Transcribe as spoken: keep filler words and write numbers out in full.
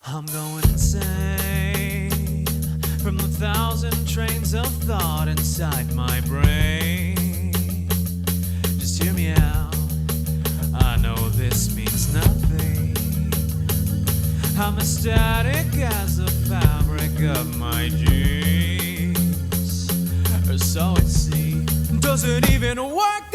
I'm going insane from the thousand trains of thought inside my brain. Just hear me out, I know this means nothing. I'm ecstatic as the fabric of my dreams, or so it seems. Doesn't even work